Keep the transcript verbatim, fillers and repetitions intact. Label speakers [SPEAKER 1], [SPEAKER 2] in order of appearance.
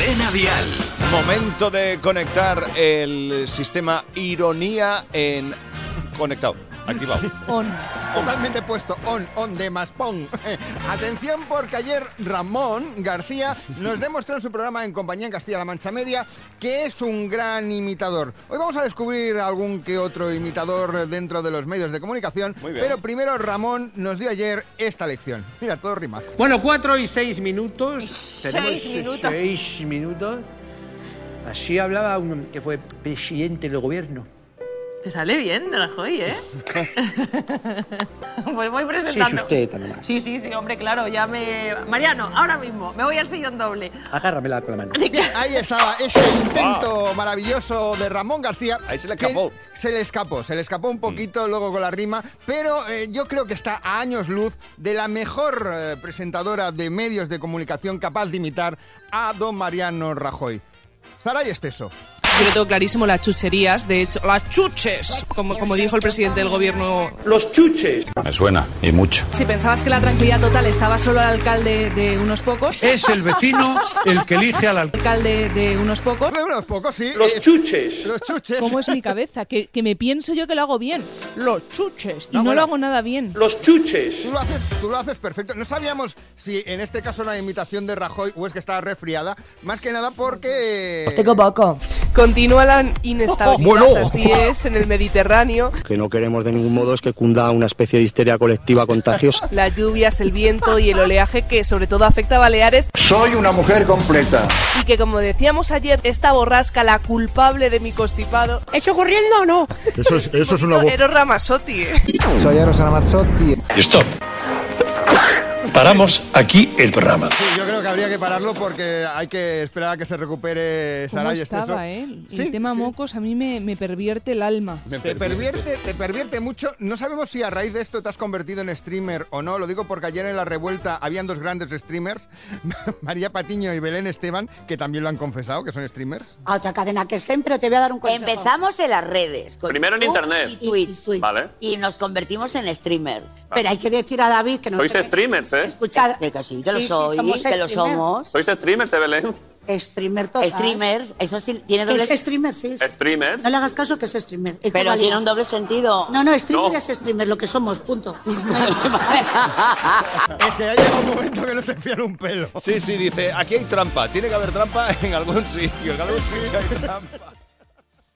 [SPEAKER 1] Cadena Dial.
[SPEAKER 2] Momento de conectar el sistema ironía en conectado. Activado.
[SPEAKER 3] Sí. On.
[SPEAKER 4] Totalmente puesto. On, on de más pon. Atención, porque ayer Ramón García nos demostró en su programa En Compañía en Castilla-La Mancha Media que es un gran imitador. Hoy vamos a descubrir algún que otro imitador dentro de los medios de comunicación.
[SPEAKER 2] Muy bien.
[SPEAKER 4] Pero primero Ramón nos dio ayer esta lección. Mira, todo rima.
[SPEAKER 5] Bueno, cuatro y seis minutos. Tenemos
[SPEAKER 3] Seis minutos.
[SPEAKER 5] seis minutos. Así hablaba un que fue presidente del gobierno.
[SPEAKER 3] Te sale bien, Rajoy, ¿eh? Pues voy
[SPEAKER 5] Sí,
[SPEAKER 3] presentando.
[SPEAKER 5] es usted también.
[SPEAKER 3] Sí, sí, sí, hombre, claro, ya me... Mariano, ahora mismo, me voy al sillón doble.
[SPEAKER 5] Agárramela con la mano.
[SPEAKER 4] Bien, ahí estaba ese intento maravilloso de Ramón García.
[SPEAKER 2] Ahí se le
[SPEAKER 4] que
[SPEAKER 2] escapó.
[SPEAKER 4] Se le escapó, se le escapó un poquito luego con la rima, pero eh, yo creo que está a años luz de la mejor eh, presentadora de medios de comunicación capaz de imitar a don Mariano Rajoy. Saray Esteso.
[SPEAKER 6] Yo lo tengo clarísimo, las chucherías, de hecho, las chuches, como, como dijo el presidente del gobierno.
[SPEAKER 5] Los chuches.
[SPEAKER 7] Me suena, y mucho.
[SPEAKER 6] Si pensabas que la tranquilidad total estaba solo al alcalde de unos pocos,
[SPEAKER 8] Es el vecino el que elige al alcalde.
[SPEAKER 6] alcalde de unos pocos,
[SPEAKER 4] De unos pocos, sí.
[SPEAKER 5] Los
[SPEAKER 4] eh,
[SPEAKER 5] chuches.
[SPEAKER 4] Los chuches.
[SPEAKER 6] ¿cómo es mi cabeza? Que, que me pienso yo que lo hago bien. Los chuches. Y
[SPEAKER 4] No,
[SPEAKER 6] no,
[SPEAKER 4] bueno.
[SPEAKER 6] lo hago nada bien.
[SPEAKER 5] Los chuches.
[SPEAKER 4] Tú lo, haces, tú lo haces perfecto. No sabíamos si en este caso era una imitación de Rajoy o es que estaba resfriada. Más que nada porque...
[SPEAKER 9] Continúa la inestabilidad,
[SPEAKER 8] Bueno.
[SPEAKER 9] así es, en el Mediterráneo.
[SPEAKER 10] Que no queremos de ningún modo es que cunda una especie de histeria colectiva contagiosa.
[SPEAKER 9] Las lluvias, el viento y el oleaje que sobre todo afecta a Baleares
[SPEAKER 8] Soy una mujer completa.
[SPEAKER 9] y que, como decíamos ayer, esta borrasca, la culpable de mi constipado,
[SPEAKER 11] ¿Hecho corriendo o no?
[SPEAKER 8] Eso es, eso es una voz.
[SPEAKER 9] Eros Ramazzotti, ¿eh?
[SPEAKER 4] Soy Eros Ramazzotti.
[SPEAKER 8] Stop. Paramos aquí el programa.
[SPEAKER 4] Sí, yo creo que habría que pararlo porque hay que esperar a que se recupere
[SPEAKER 6] ¿Cómo
[SPEAKER 4] Saray Esteso.
[SPEAKER 6] estaba, eh? El
[SPEAKER 4] Sí,
[SPEAKER 6] tema
[SPEAKER 4] sí.
[SPEAKER 6] mocos a mí me, me pervierte el alma.
[SPEAKER 2] Me
[SPEAKER 4] Te pervierte, te pervierte mucho. No sabemos si a raíz de esto te has convertido en streamer o no. Lo digo porque ayer en La Revuelta habían dos grandes streamers, María Patiño y Belén Esteban, que también lo han confesado, que son streamers.
[SPEAKER 11] A otra cadena que estén, pero te voy a dar un consejo.
[SPEAKER 12] Empezamos en las redes. Con
[SPEAKER 7] Primero en
[SPEAKER 12] YouTube
[SPEAKER 7] internet.
[SPEAKER 12] Y Twitch.
[SPEAKER 11] Y Twitch.
[SPEAKER 7] Vale.
[SPEAKER 12] Y nos convertimos en streamer.
[SPEAKER 11] Pero hay que decir a David que no
[SPEAKER 7] Sois
[SPEAKER 11] sé-
[SPEAKER 7] streamers, ¿eh?
[SPEAKER 11] Escuchad.
[SPEAKER 12] Que, que sí, que lo
[SPEAKER 11] Sí, sí,
[SPEAKER 12] soy,
[SPEAKER 11] somos
[SPEAKER 12] que lo
[SPEAKER 11] streamer.
[SPEAKER 12] somos.
[SPEAKER 7] Sois streamers, ¿eh, Belén?
[SPEAKER 11] Streamer total.
[SPEAKER 12] Streamers, eso sí, tiene
[SPEAKER 11] Que
[SPEAKER 12] doble
[SPEAKER 11] es streamer, sí. sí.
[SPEAKER 7] Streamers.
[SPEAKER 11] No le hagas caso que es streamer. Esto
[SPEAKER 12] Pero
[SPEAKER 11] vale.
[SPEAKER 12] tiene un doble sentido.
[SPEAKER 11] No, no, streamer
[SPEAKER 7] No.
[SPEAKER 11] es streamer, lo que somos, punto.
[SPEAKER 4] Es que ha llegado un momento que no se fían un pelo.
[SPEAKER 2] Sí, sí, dice, aquí hay trampa. Tiene que haber trampa en algún sitio. En algún sitio hay trampa.